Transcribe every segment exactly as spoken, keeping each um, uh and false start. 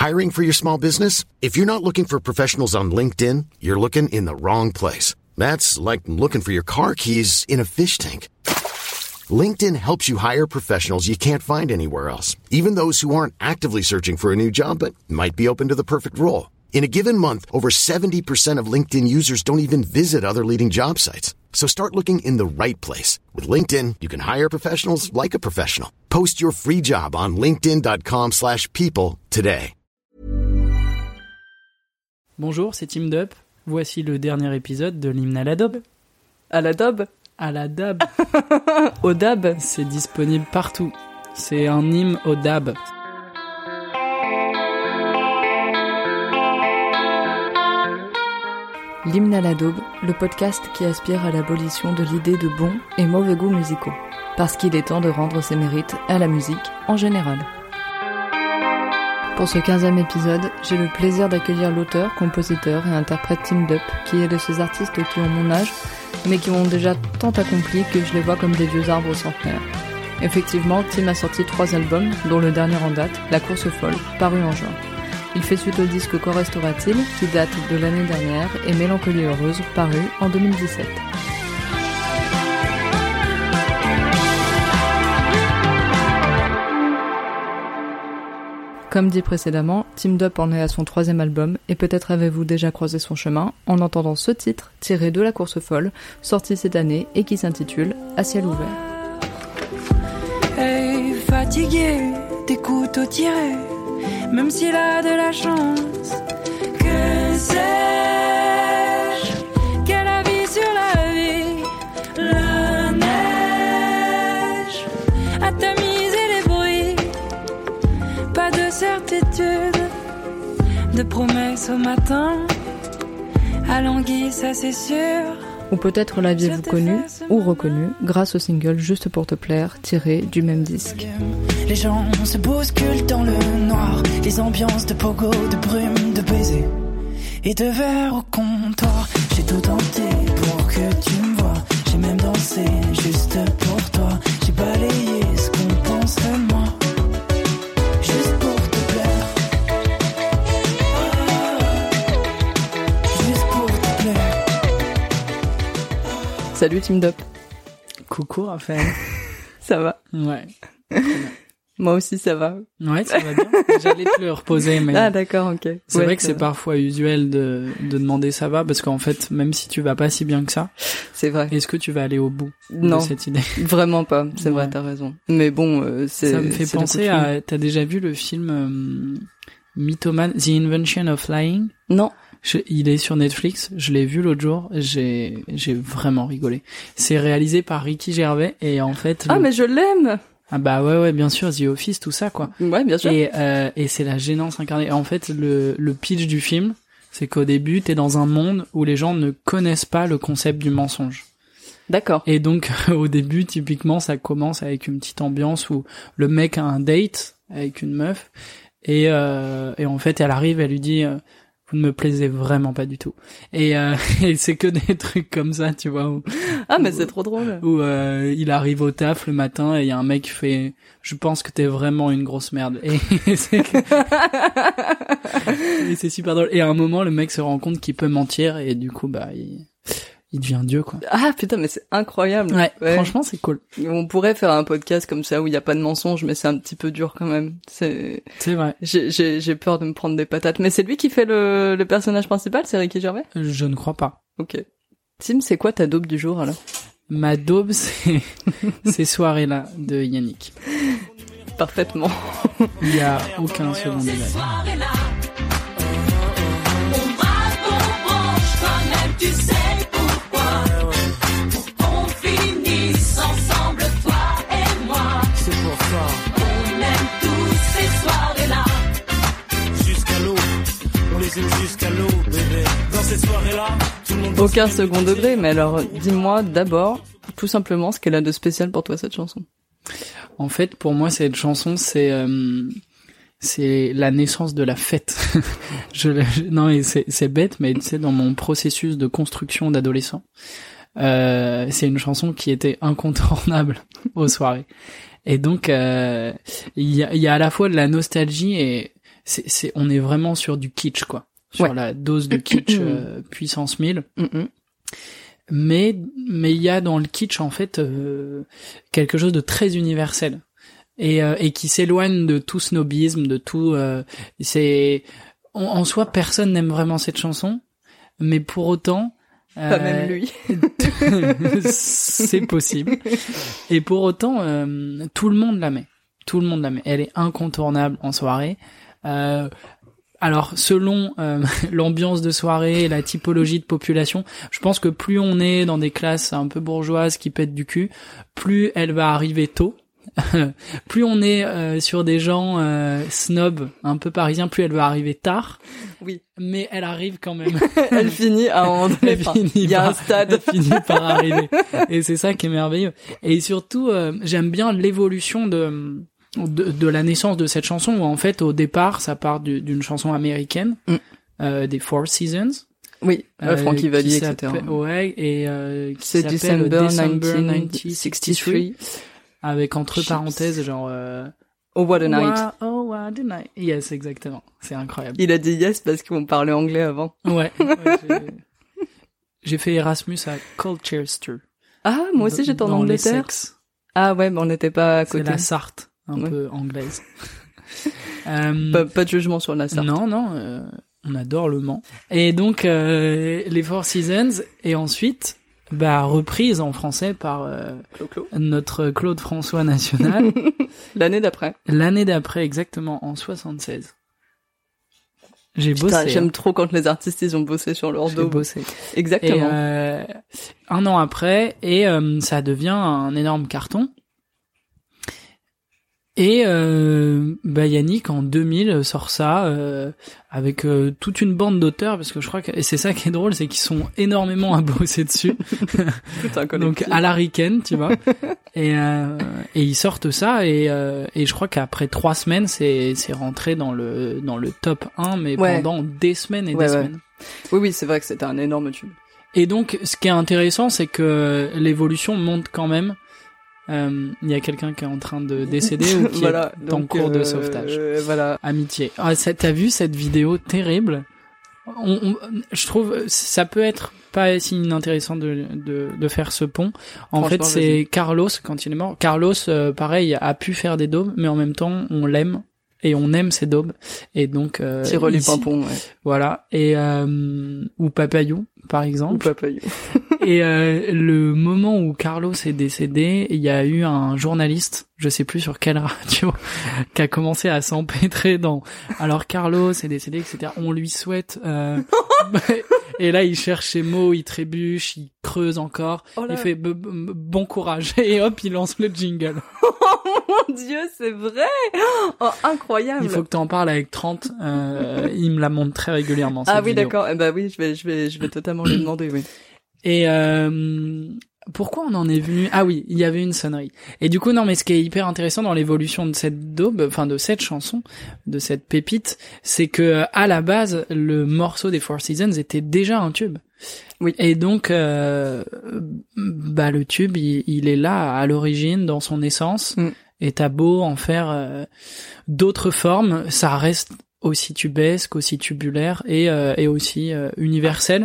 Hiring for your small business? If you're not looking for professionals on LinkedIn, you're looking in the wrong place. That's like looking for your car keys in a fish tank. LinkedIn helps you hire professionals you can't find anywhere else, even those who aren't actively searching for a new job but might be open to the perfect role. In a given month, over seventy percent of LinkedIn users don't even visit other leading job sites. So start looking in the right place. With LinkedIn, you can hire professionals like a professional. Post your free job on linkedin.com slash people today. Bonjour, c'est Team Dup. Voici le dernier épisode de l'hymne à la daube. À la daube À la dab. Au dab. C'est disponible partout. C'est un hymne au dab. L'hymne à la daube, le podcast qui aspire à l'abolition de l'idée de bons et mauvais goûts musicaux. Parce qu'il est temps de rendre ses mérites à la musique en général. Pour ce quinzième épisode, j'ai le plaisir d'accueillir l'auteur, compositeur et interprète Team Dup, qui est de ces artistes qui ont mon âge, mais qui ont déjà tant accompli que je les vois comme des vieux arbres centenaires. Effectivement, Tim a sorti trois albums, dont le dernier en date, La Course Folle, paru en juin. Il fait suite au disque Qu'en restera-t-il, qui date de l'année dernière, et Mélancolie heureuse, paru en deux mille dix-sept. Comme dit précédemment, Team Dup en est à son troisième album, et peut-être avez-vous déjà croisé son chemin en entendant ce titre, tiré de La Course Folle, sorti cette année et qui s'intitule À ciel ouvert. Hey, fatigué, des couteaux tirés, même s'il a de la chance, que sais-je, qu'elle a vie sur la vie, la neige a tamisé les bruits, pas de certitude, de promesses au matin, à l'anguille ça c'est sûr. Ou peut-être l'aviez-vous connu ou reconnu grâce au single Juste pour te plaire, tiré du même disque. Les gens se bousculent dans le noir, les ambiances de pogo, de brume, de baisers et de verre au comptoir. J'ai tout tenté pour que tu me vois, j'ai même dansé juste pour toi. J'ai balayé ce qu'on penserait de moi, juste pour te plaire, juste pour te plaire. Salut Team Dup. Coucou Raphaël. Ça va? Ouais. Moi aussi ça va. Ouais, ça va bien. J'allais te le reposer, mais... Ah d'accord, ok. C'est ouais, vrai que ça c'est va. parfois usuel de, de demander ça va, parce qu'en fait, même si tu vas pas si bien que ça, C'est vrai. est-ce que tu vas aller au bout Non. de cette idée? Vraiment pas, c'est Ouais. vrai, t'as raison. Mais bon, euh, c'est... Ça me fait c'est la penser coutume. à... T'as déjà vu le film euh, Mythoman, The Invention of Lying? Non. Je, il est sur Netflix, je l'ai vu l'autre jour, j'ai j'ai vraiment rigolé. C'est réalisé par Ricky Gervais et en fait... Ah le... mais je l'aime. Ah bah ouais ouais bien sûr, The Office, tout ça quoi. Ouais, bien sûr. Et, euh, et c'est la gênance incarnée. En fait, le, le pitch du film, c'est qu'au début, t'es dans un monde où les gens ne connaissent pas le concept du mensonge. D'accord. Et donc, au début, typiquement, ça commence avec une petite ambiance où le mec a un date avec une meuf et, euh, et en fait, elle arrive, elle lui dit euh, vous ne me plaisez vraiment pas du tout. Et, euh, et c'est que des trucs comme ça, tu vois. Où, Ah mais où, c'est trop drôle. Où euh, il arrive au taf le matin et il y a un mec qui fait je pense que t'es vraiment une grosse merde. Et, et c'est et c'est super drôle. Et à un moment, le mec se rend compte qu'il peut mentir et du coup, bah, il, il devient Dieu, quoi. Ah putain, mais c'est incroyable. Ouais, franchement, c'est cool. On pourrait faire un podcast comme ça où il y a pas de mensonge, mais c'est un petit peu dur quand même. C'est, C'est vrai. j'ai, j'ai, j'ai peur de me prendre des patates. Mais c'est lui qui fait le, le personnage principal, c'est Ricky Gervais? Je ne crois pas. Ok. Tim, c'est quoi ta daube du jour alors? Ma daube, c'est ces soirées-là de Yannick. Parfaitement. Il y a aucun second degré. Aucun second degré, mais alors dis-moi d'abord, tout simplement, ce qu'elle a de spécial pour toi cette chanson. En fait, pour moi, cette chanson, c'est euh, c'est la naissance de la fête. je, je non, et c'est c'est bête, mais tu sais, dans mon processus de construction d'adolescent, euh, c'est une chanson qui était incontournable aux soirées. Et donc, euh, il y a, il y a à la fois de la nostalgie et c'est, c'est, on est vraiment sur du kitsch, quoi. Sur ouais. la dose de kitsch euh, puissance mille. Mm-hmm. Mais, mais il y a dans le kitsch, en fait, euh, quelque chose de très universel. Et, euh, et qui s'éloigne de tout snobisme, de tout, euh, c'est, en, en soi, personne n'aime vraiment cette chanson. Mais pour autant, pas euh, même lui. c'est possible. Et pour autant, euh, tout le monde la met. Tout le monde la met. Elle est incontournable en soirée. Euh, alors, selon euh, l'ambiance de soirée et la typologie de population, je pense que plus on est dans des classes un peu bourgeoises qui pètent du cul, plus elle va arriver tôt. Plus on est euh, sur des gens euh, snobs, un peu parisiens, plus elle va arriver tard. Oui. Mais elle arrive quand même. Elle finit à un moment donné. Il y a un stade. Elle finit par arriver. Et c'est ça qui est merveilleux. Et surtout, euh, j'aime bien l'évolution de, de de la naissance de cette chanson, où en fait, au départ, ça part du, d'une chanson américaine, mm. euh, des Four Seasons. Oui, euh, Frankie Valli, et cetera. Ouais, et euh, qui c'est s'appelle December December dix-neuf cent soixante-treize. Avec entre parenthèses genre euh, Oh what a night. Oh what a night. Yes, exactement. C'est incroyable. Il a dit yes parce qu'on parlait anglais avant. Ouais. ouais j'ai... j'ai fait Erasmus à Colchester. Ah, moi aussi j'étais en dans Angleterre. Ah ouais, mais on n'était pas à côté. C'est la Sarthe, un ouais. peu anglaise. euh... pas, pas de jugement sur la Sarthe. Non, non. Euh, on adore le Mans. Et donc euh, les Four Seasons et ensuite. Bah, reprise en français par euh, Clo-Clo. notre Claude François national. L'année d'après. L'année d'après, exactement, en soixante-seize. J'ai Putain, bossé. J'aime hein. trop quand les artistes, ils ont bossé sur leur dos. J'ai bossé. Exactement. Et, euh, un an après, et euh, ça devient un énorme carton. Et euh, bah Yannick en deux mille sort ça euh, avec euh, toute une bande d'auteurs, parce que je crois que et c'est ça qui est drôle, c'est qu'ils sont énormément à bosser dessus. Donc à la Riken, tu vois. Et euh, et ils sortent ça et euh, et je crois qu'après trois semaines c'est c'est rentré dans le dans le top un, mais ouais. pendant des semaines et ouais, des ouais. semaines. Oui oui, c'est vrai que c'était un énorme tube. Et donc ce qui est intéressant, c'est que l'évolution monte quand même. Il euh, y a quelqu'un qui est en train de décéder ou qui voilà, est en donc, cours euh, de sauvetage. Euh, voilà. Amitié. Ah, ça, t'as vu cette vidéo terrible? on, on, Je trouve ça peut être pas si inintéressant de, de, de faire ce pont. En fait, c'est vas-y. Carlos quand il est mort. Carlos, euh, pareil, a pu faire des daubes, mais en même temps, on l'aime et on aime ses daubes. Et donc, euh, Tyrol et Pimpon, ouais. Voilà. Et euh, ou Papayou, par exemple. Ou Papayou. Et euh, le moment où Carlos est décédé, il y a eu un journaliste, je sais plus sur quelle radio, qui a commencé à s'empêtrer dans. Alors Carlos est décédé, et cetera. On lui souhaite. Euh... Et là, il cherche ses mots, il trébuche, il creuse encore. Oh il fait b- b- bon courage et hop, il lance le jingle. Oh mon Dieu, c'est vrai. Oh, incroyable. Il faut que t'en parles avec trente. Euh, il me la montre très régulièrement. Ah oui, vidéo. d'accord. Eh ben oui, je vais, je vais, je vais totalement lui demander. Oui. Et euh, pourquoi on en est venu? Ah oui, il y avait une sonnerie. Et du coup, non, mais ce qui est hyper intéressant dans l'évolution de cette daube, enfin de cette chanson, de cette pépite, c'est que à la base, le morceau des Four Seasons était déjà un tube. Oui. Et donc, euh, bah le tube, il, il est là à l'origine, dans son essence. Mm. Et t'as beau en faire euh, d'autres formes, ça reste aussi tubesque, aussi tubulaire et euh, et aussi euh, universel,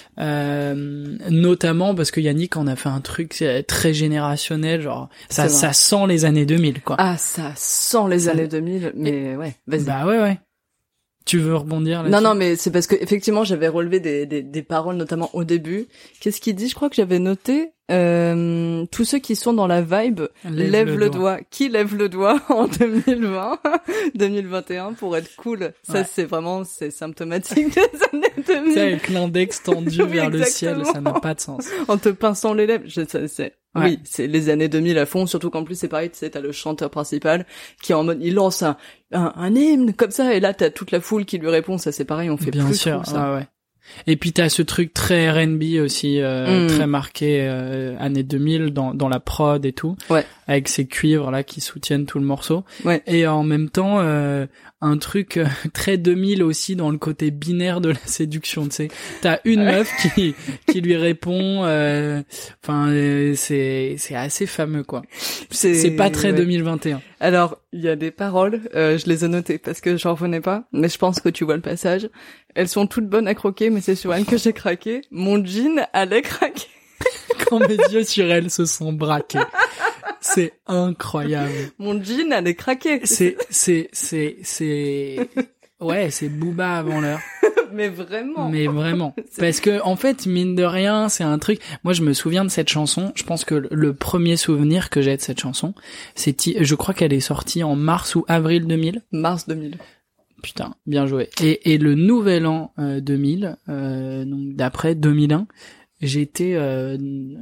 euh, notamment parce que Yannick en a fait un truc très générationnel, genre ça ça sent les années deux mille quoi. Ah, ça sent les ça... années deux mille, mais et... ouais, vas-y. Bah ouais ouais. Tu veux rebondir là-dessus? Non, non, mais c'est parce que effectivement, j'avais relevé des, des, des paroles, notamment au début. Qu'est-ce qu'il dit? Je crois que j'avais noté euh, tous ceux qui sont dans la vibe lèvent lève le, le doigt. doigt. Qui lève le doigt en deux mille vingt, deux mille vingt et un pour être cool? Ça, ouais. c'est vraiment c'est symptomatique des années deux mille. C'est avec l'index tendu vers le ciel, ça n'a pas de sens. En te pinçant les lèvres, je, ça, c'est ouais. Oui, c'est les années deux mille à fond, surtout qu'en plus c'est pareil, tu sais, t'as le chanteur principal qui est en mode, il lance un, un, un hymne comme ça, et là t'as toute la foule qui lui répond, ça c'est pareil, on fait bien plus sûr, trop ça. Ah ouais. Et puis t'as ce truc très R and B aussi, euh, mm. très marqué euh, années deux mille dans dans la prod et tout. Ouais. avec ses cuivres là qui soutiennent tout le morceau. Ouais. Et en même temps, euh, un truc euh, très deux mille aussi dans le côté binaire de la séduction, tu sais. T'as une meuf qui qui lui répond, enfin euh, c'est c'est assez fameux quoi. C'est c'est pas très ouais. deux mille vingt et un. Alors il y a des paroles, euh, je les ai notées parce que j'en revenais pas, mais je pense que tu vois le passage. Elles sont toutes bonnes à croquer, mais c'est sur elles que j'ai craqué. Mon jean allait craquer. Quand mes yeux sur elle se sont braqués. C'est incroyable. Mon jean allait craquer. C'est, c'est, c'est, c'est, ouais, c'est Booba avant l'heure. Mais vraiment. Mais vraiment. Parce que, en fait, mine de rien, c'est un truc, moi, je me souviens de cette chanson. Je pense que le premier souvenir que j'ai de cette chanson, c'est, je crois qu'elle est sortie en mars ou avril deux mille. Mars deux mille. Putain, bien joué. Et, et le nouvel an euh, deux mille, euh, donc d'après deux mille un, j'étais euh,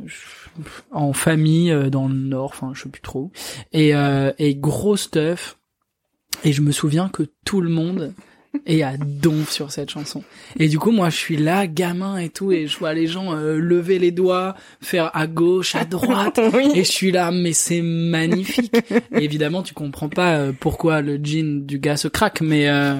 en famille euh, dans le nord, enfin je sais plus trop, et euh, et gros stuff, et je me souviens que tout le monde est à donf sur cette chanson. Et du coup moi je suis là gamin et tout, et je vois les gens euh, lever les doigts, faire à gauche, à droite, oui. Et je suis là mais c'est magnifique. Et évidemment tu comprends pas euh, pourquoi le jean du gars se craque, mais euh,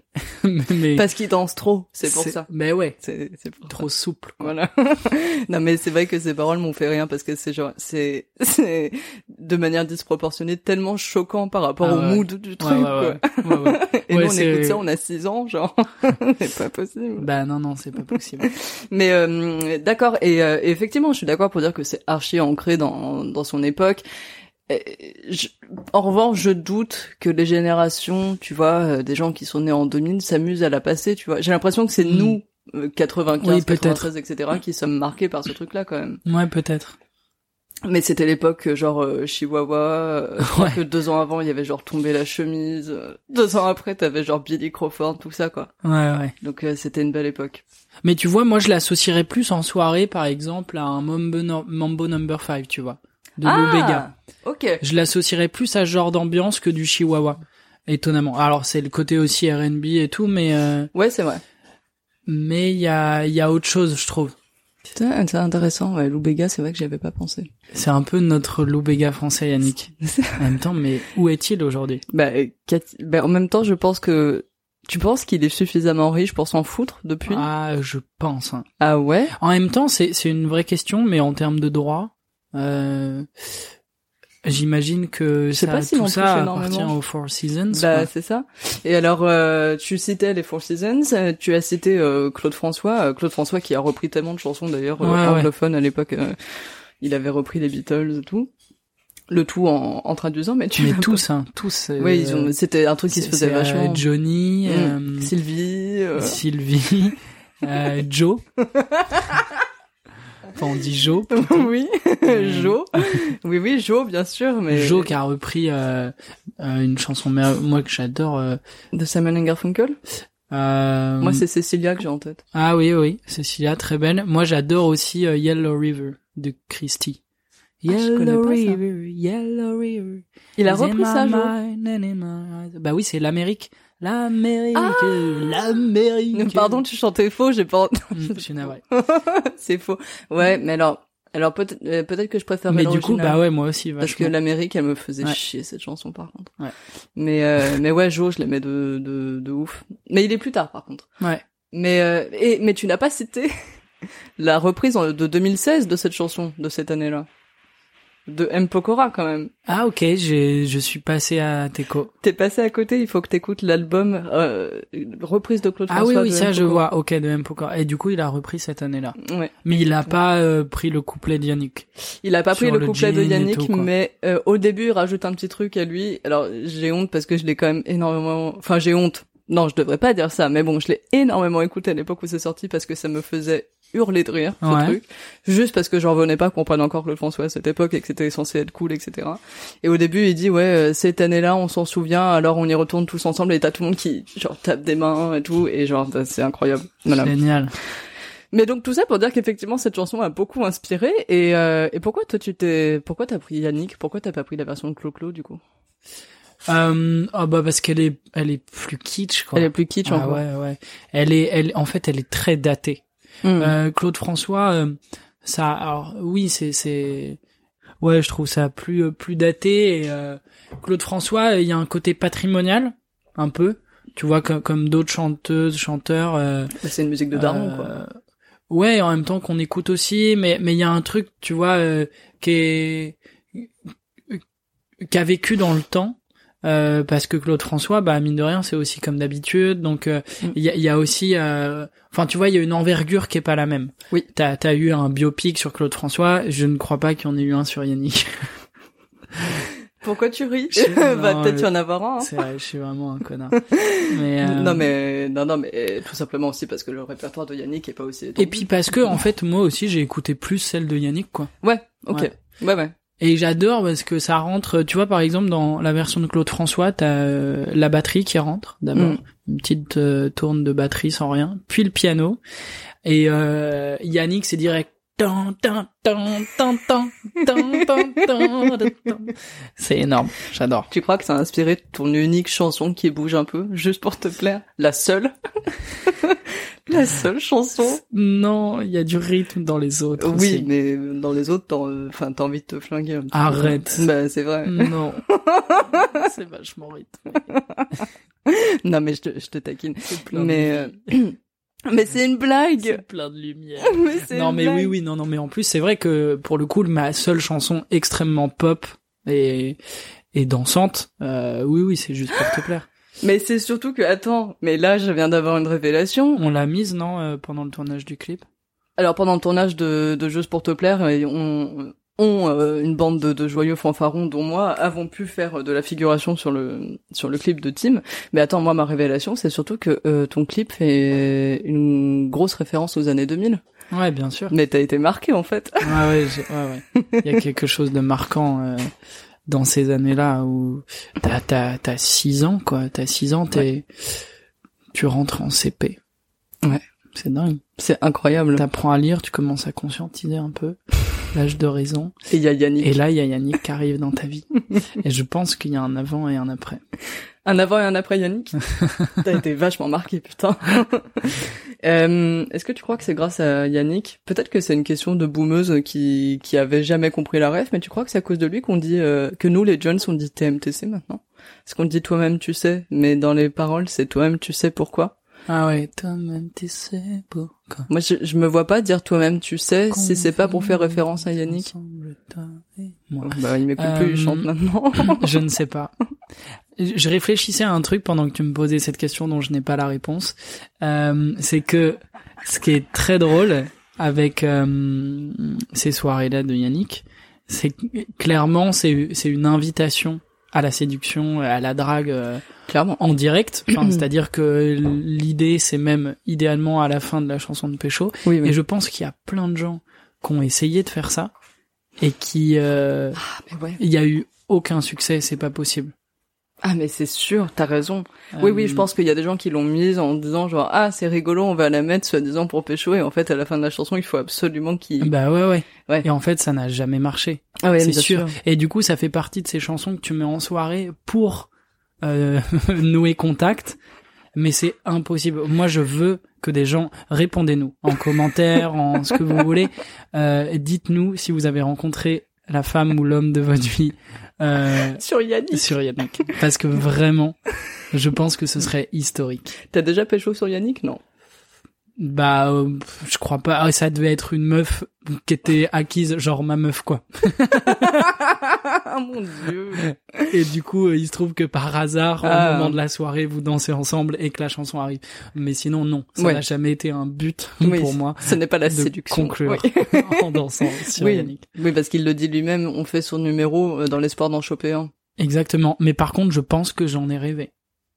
mais parce qu'il danse trop, c'est pour c'est, ça. Mais ouais, c'est c'est pour trop ça. souple. Quoi. Voilà. Non mais c'est vrai que ces paroles m'ont fait rien parce que c'est genre c'est c'est de manière disproportionnée tellement choquant par rapport ah au ouais. mood du truc ouais, ouais, quoi. Ouais, ouais. Et ouais, nous on c'est... écoute ça, on a six ans, genre c'est pas possible. Bah non non, c'est pas possible. Mais euh, d'accord et euh, effectivement, je suis d'accord pour dire que c'est archi ancré dans dans son époque. Je, en revanche, je doute que les générations, tu vois, euh, des gens qui sont nés en deux mille s'amusent à la passer, tu vois. J'ai l'impression que c'est mmh. nous, euh, quatre-vingt-quinze, oui, quatre-vingt-treize, et cetera, qui sommes marqués par ce truc-là, quand même. Ouais, peut-être. Mais c'était l'époque, genre, euh, Chihuahua, euh, je crois ouais. que deux ans avant, il y avait genre Tomber la chemise, euh, deux ans après, t'avais genre Billy Crawford, tout ça, quoi. Ouais, ouais. Donc, euh, c'était une belle époque. Mais tu vois, moi, je l'associerais plus en soirée, par exemple, à un Mambo, no- Mambo number five, tu vois. De ah, Lou Bega. Ok. Je l'associerais plus à ce genre d'ambiance que du Chihuahua. Étonnamment. Alors, c'est le côté aussi R and B et tout, mais euh... ouais, c'est vrai. Mais il y a, il y a autre chose, je trouve. Putain, c'est intéressant. Ouais, Lou Bega, c'est vrai que j'y avais pas pensé. C'est un peu notre Lou Bega français, Yannick. En même temps, mais où est-il aujourd'hui? Bah, Cathy... bah, en même temps, je pense que tu penses qu'il est suffisamment riche pour s'en foutre depuis? Ah, je pense. Hein. Ah ouais? En même temps, c'est, c'est une vraie question, mais en termes de droit, euh, j'imagine que ça, pas si tout ça énormément. Appartient aux Four Seasons. Bah, quoi. c'est ça. Et alors, euh, tu citais les Four Seasons, tu as cité euh, Claude François, euh, Claude François qui a repris tellement de chansons d'ailleurs ouais, euh, ouais. anglophones à l'époque. Euh, il avait repris les Beatles et tout. Le tout en, en traduisant, mais tu mais tous hein tous euh, oui ils ont c'était un truc qui se faisait vachement. euh, Johnny mmh. euh, Sylvie euh... Sylvie euh, Joe enfin on dit Joe oui Joe oui oui Joe bien sûr mais Joe qui a repris euh, euh, une chanson moi que j'adore euh... de Simon and Garfunkel. Euh... Moi c'est Cecilia que j'ai en tête. Ah oui oui Cecilia très belle. Moi j'adore aussi euh, Yellow River de Christie. Yellow ah, River, Yellow River. Il a repris ça, Joe. Bah oui, c'est l'Amérique. L'Amérique, ah l'Amérique. Pardon, tu chantais faux, j'ai pas... je suis navré. C'est faux. Ouais, mais alors, alors peut-être, euh, peut-être que je préfère mais du coup, bah ouais, moi aussi, vachement. Parce que l'Amérique, elle me faisait ouais. chier, cette chanson, par contre. Ouais. Mais, euh, mais ouais, Joe, je l'aimais de, de, de ouf. Mais il est plus tard, par contre. Ouais. Mais, euh, et, mais tu n'as pas cité la reprise de deux mille seize de cette chanson, de cette année-là. De M. Pokora, quand même. Ah, ok, j'ai, je suis passé à Teco. T'es passé à côté, il faut que t'écoutes l'album, euh, reprise de Claude ah, François. Ah oui, oui, de ça, M. je vois, ok, de M. Pokora. Et du coup, il a repris cette année-là. Ouais. Mais il a pas, euh, pris le couplet de Yannick. Il a pas pris le, le couplet de Yannick, tout, mais, euh, au début, il rajoute un petit truc à lui. Alors, j'ai honte parce que je l'ai quand même énormément, enfin, j'ai honte. Non, je devrais pas dire ça, mais bon, je l'ai énormément écouté à l'époque où c'est sorti parce que ça me faisait hurler de rire, ce ouais. truc. Juste parce que j'en revenais pas qu'on prenne encore Claude François à cette époque et que c'était censé être cool, et cetera. Et au début, il dit, ouais, cette année-là, on s'en souvient, alors on y retourne tous ensemble et t'as tout le monde qui, genre, tape des mains et tout, et genre, c'est incroyable. Voilà. Génial. Mais donc tout ça pour dire qu'effectivement cette chanson a beaucoup inspiré et euh, et pourquoi toi tu t'es pourquoi t'as pris Yannick, pourquoi t'as pas pris la version de Clo-Clo du coup? Euh, ah bah parce qu'elle est elle est plus kitsch quoi. Elle est plus kitsch ah, encore. Ouais ouais. Elle est elle en fait elle est très datée. Mmh. Euh, Claude François euh, ça alors oui c'est c'est ouais, je trouve ça plus euh, plus daté. Et, euh, Claude François, il y a un côté patrimonial, un peu. Tu vois, comme, comme d'autres chanteuses, chanteurs. Euh, bah, c'est une musique de daron, euh, quoi. Ouais, en même temps qu'on écoute aussi, mais mais il y a un truc, tu vois, euh, qui est qui a vécu dans le temps. Euh, parce que Claude François, bah mine de rien, c'est aussi comme d'habitude. Donc il euh, mm. y, a, y a aussi, euh... enfin tu vois, il y a une envergure qui est pas la même. Oui. T'as t'as eu un biopic sur Claude François. Je ne crois pas qu'il y en ait eu un sur Yannick. Pourquoi tu ris? Non, bah peut-être y en avoir un. Hein. C'est vrai, je suis vraiment un connard. Mais euh... non mais non non mais tout simplement aussi parce que le répertoire de Yannick est pas aussi. Étendu. Et puis parce que en fait moi aussi j'ai écouté plus celle de Yannick quoi. Ouais. Ok. Ouais ouais. ouais. Et j'adore parce que ça rentre, tu vois, par exemple, dans la version de Claude François, t'as euh, la batterie qui rentre, d'abord, mm. une petite euh, tourne de batterie sans rien, puis le piano, et euh, Yannick, c'est direct, tan, tan, tan, tan, tan, tan, tan, tan, tan. C'est énorme, j'adore. Tu crois que ça a inspiré ton unique chanson qui bouge un peu, juste pour te plaire? La seule? La seule chanson? Non, il y a du rythme dans les autres. Oui, aussi. Mais dans les autres, t'as, enfin, t'as envie de te flinguer un petit Arrête. peu. Bah, c'est vrai. Non. C'est vachement rythmé. Non, mais je te, je te taquine. C'est plein mais, de euh... mais c'est une blague. C'est plein de lumière. mais c'est non, une mais blague. oui, oui, non, non, mais en plus, c'est vrai que pour le coup, ma seule chanson extrêmement pop et, et dansante, euh, oui, oui, c'est juste pour te plaire. Mais c'est surtout que, attends, mais là, je viens d'avoir une révélation. On l'a mise, non, euh, pendant le tournage du clip? Alors, pendant le tournage de, de Juste pour te plaire, on, on euh, une bande de, de joyeux fanfarons, dont moi, avons pu faire de la figuration sur le, sur le clip de Tim. Mais attends, moi, ma révélation, c'est surtout que euh, ton clip fait une grosse référence aux années deux mille. Ouais, bien sûr. Mais t'as été marqué, en fait. Ouais, ouais, j'ai, ouais, ouais. Il y a quelque chose de marquant, euh, dans ces années-là où t'as, t'as, t'as six ans, quoi. T'as six ans, t'es, ouais. Tu rentres en C P. Ouais. C'est dingue. C'est incroyable. T'apprends à lire, tu commences à conscientiser un peu l'âge de raison. Et il y a Yannick. Et là, il y a Yannick qui arrive dans ta vie. Et je pense qu'il y a un avant et un après. Un avant et un après Yannick? T'as été vachement marqué, putain. euh, est-ce que tu crois que c'est grâce à Yannick? Peut-être que c'est une question de boomeuse qui, qui avait jamais compris la ref, mais tu crois que c'est à cause de lui qu'on dit, euh, que nous, les jeunes, on dit T M T C maintenant? Parce qu'on dit toi-même tu sais, mais dans les paroles, c'est toi-même tu sais pourquoi? Ah ouais, toi-même tu sais pourquoi. Moi, je, je me vois pas dire toi-même tu sais Qu'on si c'est pas pour faire référence à Yannick. Moi. Bah, il m'écoute euh, plus, il chante maintenant. Je ne sais pas. Je réfléchissais à un truc pendant que tu me posais cette question dont je n'ai pas la réponse. Euh, c'est que ce qui est très drôle avec euh, ces soirées-là de Yannick, c'est que clairement c'est c'est une invitation à la séduction, à la drague, euh, clairement en direct. Enfin, c'est-à-dire que l'idée, c'est même idéalement à la fin de la chanson de Pécho. Oui, oui. Et je pense qu'il y a plein de gens qui ont essayé de faire ça et qui, euh, ah, mais ouais. il y a eu aucun succès. C'est pas possible. Ah mais c'est sûr, t'as raison. Euh, oui oui, je pense qu'il y a des gens qui l'ont mise en disant genre ah c'est rigolo, on va la mettre soi-disant pour pécho et en fait à la fin de la chanson il faut absolument qu'il. Bah ouais ouais. ouais. Et en fait ça n'a jamais marché. Ah ouais, c'est sûr. sûr. Et du coup ça fait partie de ces chansons que tu mets en soirée pour euh, nouer contact, mais c'est impossible. Moi je veux que des gens répondez-nous en commentaire, en ce que vous voulez. Euh, dites-nous si vous avez rencontré la femme ou l'homme de votre vie. Euh, sur Yannick. Sur Yannick. Parce que vraiment, je pense que ce serait historique. T'as déjà pécho sur Yannick? Non. Bah, euh, je crois pas. Ah, ça devait être une meuf qui était acquise, genre ma meuf, quoi. Oh mon Dieu. Et du coup, il se trouve que par hasard, ah. au moment de la soirée, vous dansez ensemble et que la chanson arrive. Mais sinon, non. Ça ouais. n'a jamais été un but oui, pour moi. Ce n'est pas la de séduction. Conclure oui. en dansant sur oui. Yannick. Oui, parce qu'il le dit lui-même, on fait son numéro dans l'espoir d'en choper un. Exactement. Mais par contre, je pense que j'en ai rêvé.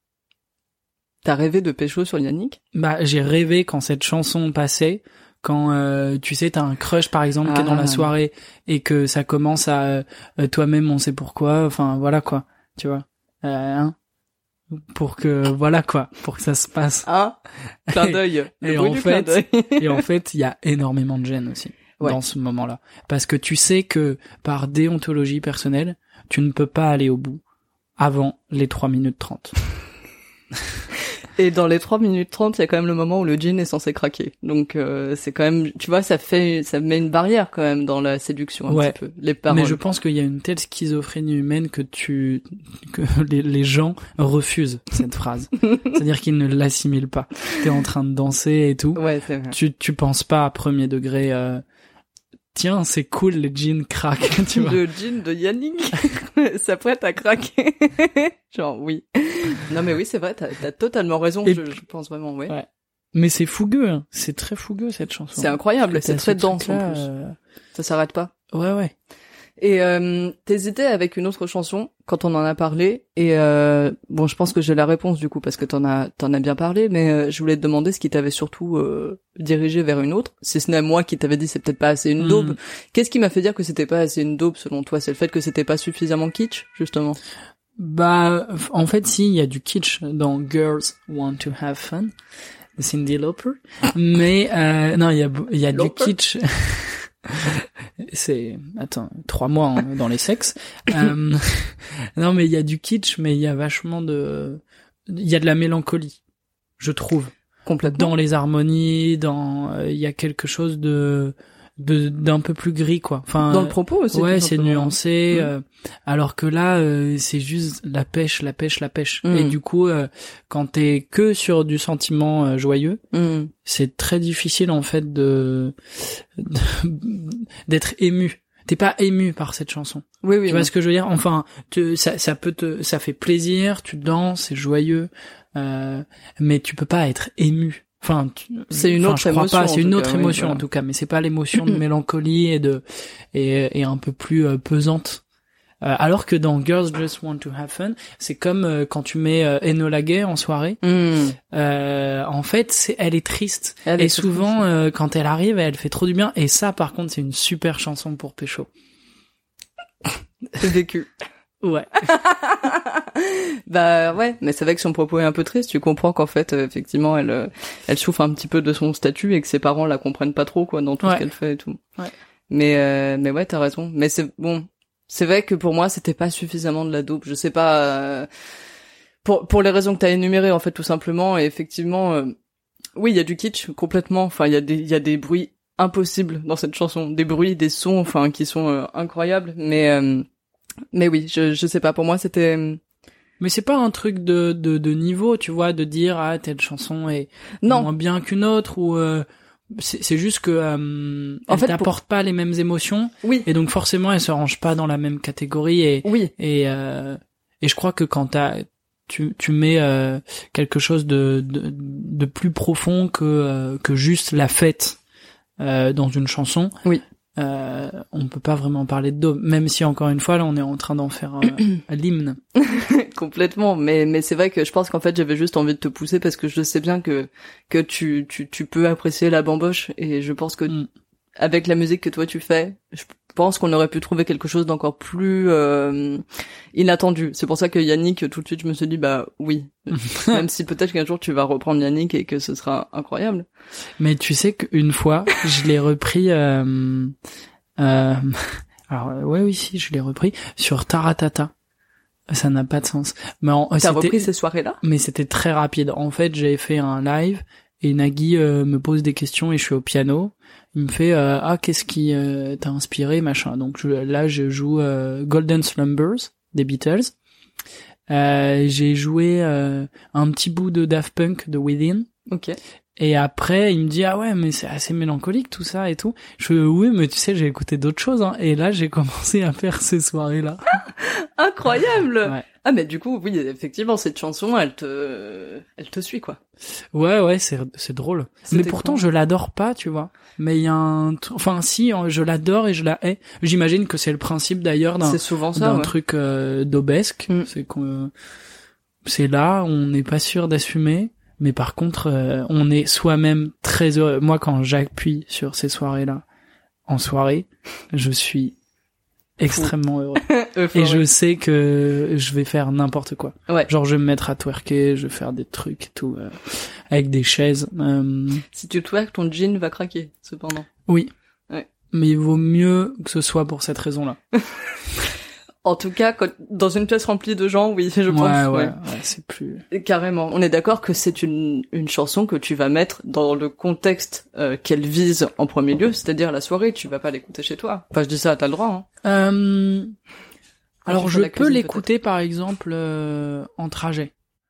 T'as rêvé de pécho sur Yannick? Bah, j'ai rêvé quand cette chanson passait, quand euh, tu sais, t'as un crush par exemple ah. qui est dans la soirée et que ça commence à euh, toi-même on sait pourquoi, enfin voilà quoi, tu vois, euh, hein, pour que voilà quoi, pour que ça se passe. Ah, clin d'œil. Et, et, en fait, et en fait, il y a énormément de gêne aussi ouais. dans ce moment-là, parce que tu sais que par déontologie personnelle, tu ne peux pas aller au bout avant les trois minutes trente. Et dans les trois minutes trente, il y a quand même le moment où le jean est censé craquer. Donc euh, c'est quand même, tu vois, ça fait, ça met une barrière quand même dans la séduction un ouais. petit peu. Les paroles. Mais je pense qu'il y a une telle schizophrénie humaine que tu, que les, les gens refusent cette phrase. C'est-à-dire qu'ils ne l'assimilent pas. T'es en train de danser et tout. Ouais, c'est vrai. Tu, tu penses pas à premier degré. Euh, Tiens, c'est cool, le jean craque, tu vois. Le jean de Yannick s'apprête à craquer. Genre, oui. Non, mais oui, c'est vrai, t'as, t'as totalement raison, Et je, je pense vraiment, oui. Ouais. Mais c'est fougueux, hein. C'est très fougueux, cette chanson. C'est incroyable, c'est très dense, en plus. Euh... Ça s'arrête pas. Ouais, ouais. Et euh, t'hésitais avec une autre chanson quand on en a parlé et euh, bon je pense que j'ai la réponse du coup parce que t'en as t'en as bien parlé mais euh, je voulais te demander ce qui t'avait surtout euh, dirigé vers une autre, si ce n'est moi qui t'avais dit c'est peut-être pas assez une daube. Mmh. Qu'est-ce qui m'a fait dire que c'était pas assez une daube selon toi? C'est le fait que c'était pas suffisamment kitsch justement? Bah en fait si, il y a du kitsch dans Girls Want to Have Fun de Cyndi Lauper, mais euh, non il y a il y a du kitsch. C'est attends trois mois hein, dans les sexes. euh, non mais il y a du kitsch, mais il y a vachement de il y a de la mélancolie, je trouve. Complètement. Dans les harmonies, dans il euh, y a quelque chose de de d'un peu plus gris quoi. Enfin dans le propos aussi. Ouais, c'est nuancé. Mmh. Euh, alors que là, euh, c'est juste la pêche, la pêche, la pêche. Mmh. Et du coup, euh, quand t'es que sur du sentiment euh, joyeux, mmh. c'est très difficile en fait de, de d'être ému. T'es pas ému par cette chanson. Oui, oui. Tu vois ce que je veux dire? Enfin, tu, ça, ça peut te, ça fait plaisir, tu danses, c'est joyeux, euh, mais tu peux pas être ému. Enfin, tu, c'est une enfin, autre je crois émotion. Pas, c'est une cas, autre oui, émotion voilà. en tout cas, mais c'est pas l'émotion de mélancolie et de et, et un peu plus euh, pesante. Euh, alors que dans Girls Just Want to Have Fun, c'est comme euh, quand tu mets euh, Enola Gay en soirée. Mmh. Euh, en fait, c'est, elle est triste. Elle et est souvent, triste. Euh, quand elle arrive, elle fait trop du bien. Et ça, par contre, c'est une super chanson pour pécho. C'est vécu. Ouais. Bah ouais, mais c'est vrai que son propos est un peu triste. Tu comprends qu'en fait, euh, effectivement, elle, euh, elle souffre un petit peu de son statut et que ses parents la comprennent pas trop, quoi, dans tout ouais. ce qu'elle fait et tout. Ouais. Mais euh, mais ouais, t'as raison. Mais c'est bon, c'est vrai que pour moi, c'était pas suffisamment de la dope. Je sais pas. Euh, pour pour les raisons que t'as énumérées, en fait, tout simplement. Et effectivement, euh, oui, il y a du kitsch complètement. Enfin, il y a des il y a des bruits impossibles dans cette chanson, des bruits, des sons, enfin, qui sont euh, incroyables. Mais euh, mais oui, je je sais pas. Pour moi, c'était. Mais c'est pas un truc de, de, de niveau, tu vois, de dire, ah, telle chanson est non. moins bien qu'une autre, ou, euh, c'est, c'est juste que, euh, en elle fait, t'apporte pour... pas les mêmes émotions. Oui. Et donc, forcément, elle se range pas dans la même catégorie, et, oui. et, euh, et je crois que quand t'as, tu, tu mets, euh, quelque chose de, de, de plus profond que, euh, que juste la fête, euh, dans une chanson. Oui. Euh, on peut pas vraiment parler de daube, même si encore une fois là on est en train d'en faire euh, l'hymne. Complètement, mais mais c'est vrai que je pense qu'en fait j'avais juste envie de te pousser parce que je sais bien que que tu tu tu peux apprécier la bamboche et je pense que mm. avec la musique que toi tu fais, je pense qu'on aurait pu trouver quelque chose d'encore plus euh, inattendu. C'est pour ça que Yannick, tout de suite je me suis dit bah oui, même si peut-être qu'un jour tu vas reprendre Yannick et que ce sera incroyable. Mais tu sais qu'une fois je l'ai repris euh, euh, alors ouais oui si je l'ai repris sur Taratata. Ça n'a pas de sens. Mais en, t'as c'était, repris ces soirées-là? Mais c'était très rapide. En fait, j'avais fait un live et Nagui euh, me pose des questions et je suis au piano. Il me fait euh, ah qu'est-ce qui euh, t'a inspiré machin. Donc je, là je joue euh, Golden Slumbers des Beatles. Euh, j'ai joué euh, un petit bout de Daft Punk de Within. Ok. Et après, il me dit, ah ouais, mais c'est assez mélancolique tout ça et tout. Je fais, oui, mais tu sais, j'ai écouté d'autres choses, hein. Et là, j'ai commencé à faire ces soirées-là. Incroyable! Ouais. Ah, mais du coup, oui, effectivement, cette chanson, elle te, elle te suit, quoi. Ouais, ouais, c'est, c'est drôle. C'était mais pourtant, cool. je l'adore pas, tu vois. Mais il y a un, tr- enfin, si, je l'adore et je la hais. J'imagine que c'est le principe d'ailleurs d'un, c'est souvent ça, d'un ouais. truc euh, d'obesque. Mm. C'est qu'on, c'est là, on n'est pas sûr d'assumer. Mais par contre, euh, on est soi-même très heureux. Moi, quand j'appuie sur ces soirées-là, en soirée, je suis extrêmement heureux. Et je sais que je vais faire n'importe quoi. Ouais. Genre, je vais me mettre à twerker, je vais faire des trucs et tout, euh, avec des chaises. Euh... Si tu twerk, ton jean va craquer, cependant. Oui. Ouais. Mais il vaut mieux que ce soit pour cette raison-là. En tout cas, quand, dans une pièce remplie de gens, oui, je ouais, pense. ouais, Ouais, ouais, c'est plus... Carrément. On est d'accord que c'est une, une chanson que tu vas mettre dans le contexte euh, qu'elle vise en premier lieu, c'est-à-dire la soirée. Tu vas pas l'écouter chez toi. Enfin, je dis ça, t'as le droit. Hein. Euh... Alors, tu fais je la peux cuisine, l'écouter, par exemple, euh, en trajet.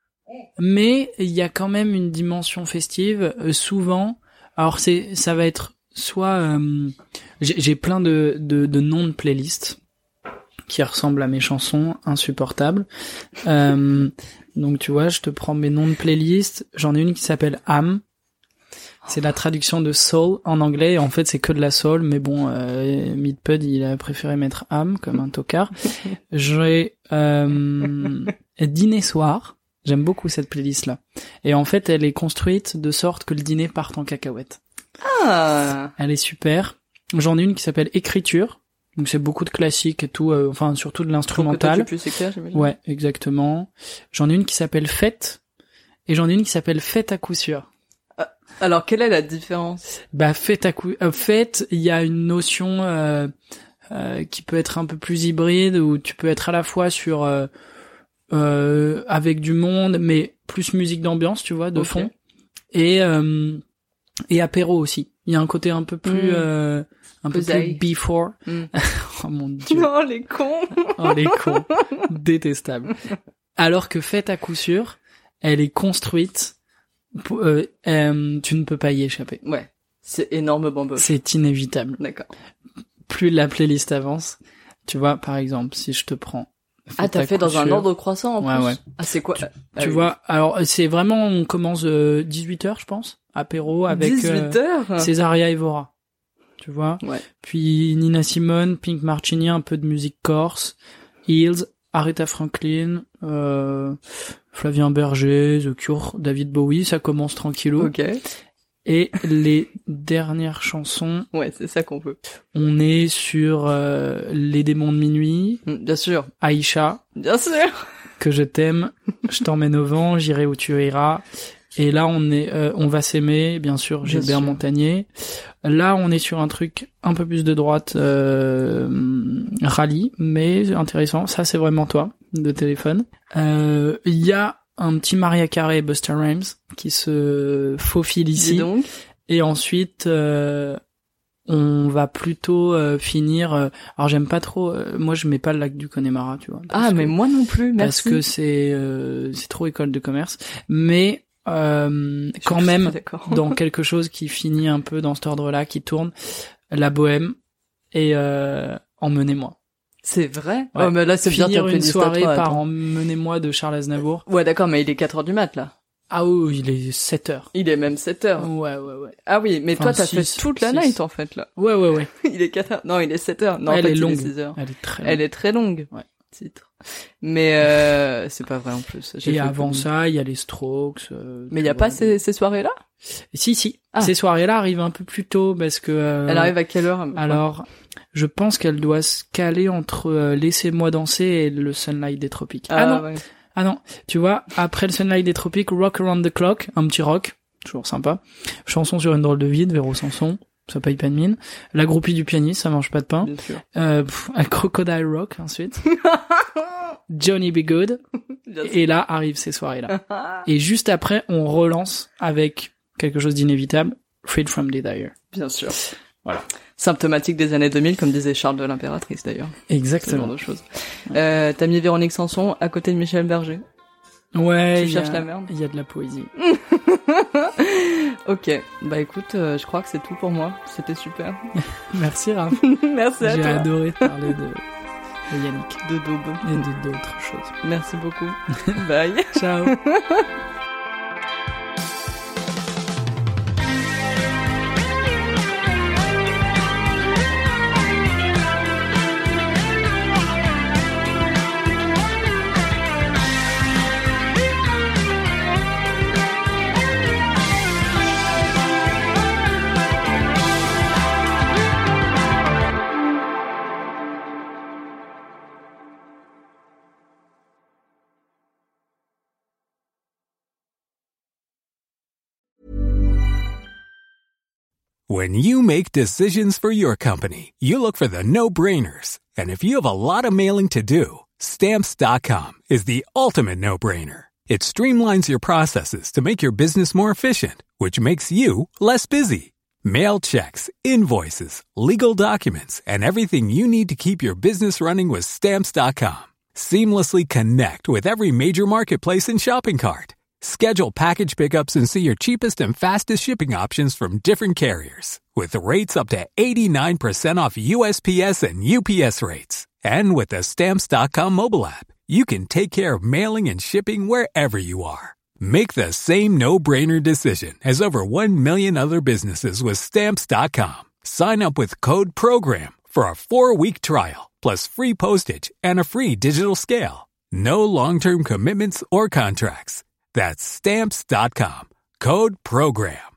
Mais il y a quand même une dimension festive. Euh, souvent, alors c'est, ça va être soit... Euh, j'ai, j'ai plein de, de, de noms de playlists qui ressemblent à mes chansons, insupportables. Euh, donc tu vois, je te prends mes noms de playlists. J'en ai une qui s'appelle Am. C'est la traduction de soul en anglais. Et en fait, c'est que de la soul. Mais bon, euh, Midpud, il a préféré mettre Am comme un tocard. J'ai euh, Dîner soir. J'aime beaucoup cette playlist-là. Et en fait, elle est construite de sorte que le dîner parte en cacahuète. Ah. Elle est super. J'en ai une qui s'appelle Écriture. Donc c'est beaucoup de classiques et tout, euh, enfin surtout de l'instrumental. Pour que toi, tu puisses écrire, j'imagine. Ouais, exactement. J'en ai une qui s'appelle Fête et j'en ai une qui s'appelle Fête à coup sûr. Alors quelle est la différence? Bah Fête à coup euh, Fête, il y a une notion euh, euh, qui peut être un peu plus hybride où tu peux être à la fois sur euh, euh, avec du monde mais plus musique d'ambiance, tu vois, de Okay. fond et euh, et apéro aussi. Il y a un côté un peu plus Mm. euh, un peu Pesaille. plus before. Mm. Oh mon dieu. Non, les cons. Oh les cons, détestable. Alors que Fête à coup sûr, elle est construite, pour, euh, euh, tu ne peux pas y échapper. Ouais. C'est énorme bamboche. C'est inévitable. D'accord. Plus la playlist avance, tu vois, par exemple, si je te prends. Fête Ah, t'as à fait coup dans un sûr, ordre croissant en Ouais, plus. ouais. Ah, c'est quoi? Tu, Ah, tu oui. vois, alors c'est vraiment, on commence euh, dix-huit heures, je pense, apéro avec euh, dix-huit heures. Césaria Evora. Tu vois. Ouais. Puis Nina Simone, Pink Martini, un peu de musique corse, Hills, Aretha Franklin, euh, Flavien Berger, The Cure, David Bowie, ça commence tranquillou. Ok. Et les dernières chansons, Ouais, c'est ça qu'on veut. on est sur euh, Les démons de minuit, Mm, Bien sûr. Aïcha, Bien sûr. Que je t'aime, Je t'emmène au vent, J'irai où tu iras. Et là, on est, euh, On va s'aimer, bien sûr, Bien Gilbert sûr. Montagnier. Là, on est sur un truc un peu plus de droite, euh, rallye, mais intéressant. Ça, c'est vraiment toi, de téléphone. Euh, Il y a un petit Maria Carey et Busta Rhymes qui se faufile Dis ici. donc. Et ensuite, euh, on va plutôt euh, finir... euh, alors, j'aime pas trop... euh, moi, je mets pas le lac du Connemara, tu vois. parce Ah, que- mais moi non plus, Parce merci. que c'est euh, c'est trop école de commerce. Mais euh, Je suis quand tout à même, fait d'accord. dans quelque chose qui finit un peu dans cet ordre-là, qui tourne, la bohème et euh, Emmenez-moi. C'est vrai? Ouais. Oh, mais là, c'est bien ta Finir une playlist à soirée toi, par attends. Emmenez-moi de Charles Aznavour. Ouais, d'accord, mais il est quatre heures du mat, là. Ah oui, il est sept heures. Il est même sept heures. Ouais, ouais, ouais. Ah oui, mais Enfin, toi, t'as six, fait toute la six. night, en fait, là. Ouais, ouais, ouais. Il est quatre heures. Non, il est sept heures. Non, en Elle fait, est il longue. est six heures. Elle est très longue. Elle est très longue. Ouais. Titre. Mais, euh, c'est pas vrai, en plus. J'ai Et fait avant comme- ça, il y a les Strokes. Euh, Mais il tu y a vois. pas ces, ces soirées-là? Si, si. Ah. Ces soirées-là arrivent un peu plus tôt parce que... euh, Elle arrive à quelle heure? à peu près Alors, je pense qu'elle doit se caler entre euh, Laissez-moi danser et le Sunlight des Tropiques. Ah, non, ouais. ah non, tu vois, après le Sunlight des Tropiques, Rock Around the Clock, un petit rock, toujours sympa. Chanson sur une drôle de vie de Véro Sanson, ça paye pas de mine. La groupie du pianiste, ça mange pas de pain. Bien sûr. Euh, pff, un Crocodile Rock ensuite. Johnny B. Good. Bien sûr. Et là arrivent ces soirées-là. Et juste après, on relance avec quelque chose d'inévitable, Freed from Desire. Bien sûr. Voilà. Symptomatique des années deux mille, comme disait Charles de l'Impératrice, d'ailleurs. Ce genre Exactement. de choses. Euh, t'as mis Véronique Sanson à côté de Michel Berger. Ouais, Tu il y a- cherches la merde. il y a de la poésie. Ok. Bah écoute, euh, je crois que c'est tout pour moi. C'était super. Merci Raph. Merci à J'ai toi. adoré parler de, de Yannick De daube. et de d'autres choses. Merci beaucoup. Bye. Ciao. When you make decisions for your company, you look for the no-brainers. And if you have a lot of mailing to do, Stamps dot com is the ultimate no-brainer. It streamlines your processes to make your business more efficient, which makes you less busy. Mail checks, invoices, legal documents, and everything you need to keep your business running with Stamps dot com. Seamlessly connect with every major marketplace and shopping cart. Schedule package pickups and see your cheapest and fastest shipping options from different carriers, with rates up to eighty-nine percent off U S P S and U P S rates. And with the Stamps dot com mobile app, you can take care of mailing and shipping wherever you are. Make the same no-brainer decision as over one million other businesses with Stamps dot com. Sign up with code PROGRAM for a four-week trial, plus free postage and a free digital scale. No long-term commitments or contracts. That's Stamps dot com. Code PROGRAM.